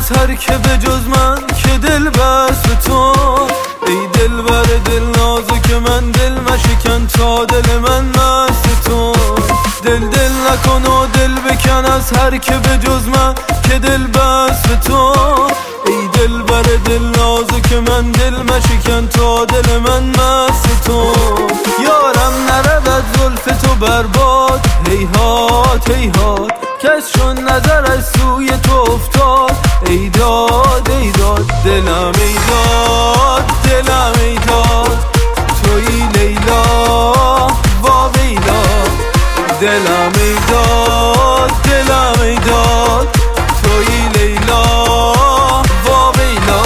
هر که به جز من که دل بست به تو. ای دل بر دل نازک من، دل مشکن تا دل من مست تو. دل نکن و دل بکن از هر که به جز من که دل بست به تو. ای دل بر دل نازک من، دل مشکن تا دل من مست تو. یارم نرود زلف تو برباد، هیهات هیهات کس چون نظرش سوی تو افتاد. ای داد ای داد دلم، ای داد دلم، ای داد توی لیلا وا ویلا. دلم ای داد دلم، ای داد توی لیلا وا ویلا.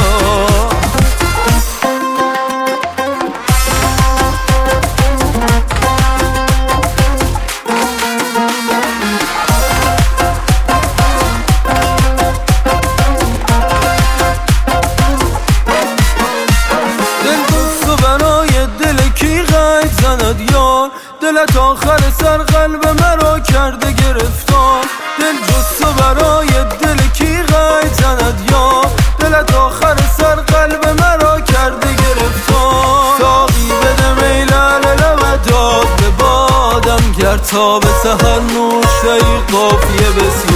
دلت آخر سر قلب مرا کرده گرفتار. دل جز تو برای دل کی غیب زند یار. دلت آخر سر قلب مرا کرده گرفتار. ساقی بده می لعل لبت داد به بادم، گر تا به سحر نوش دهی قافیه بسیار.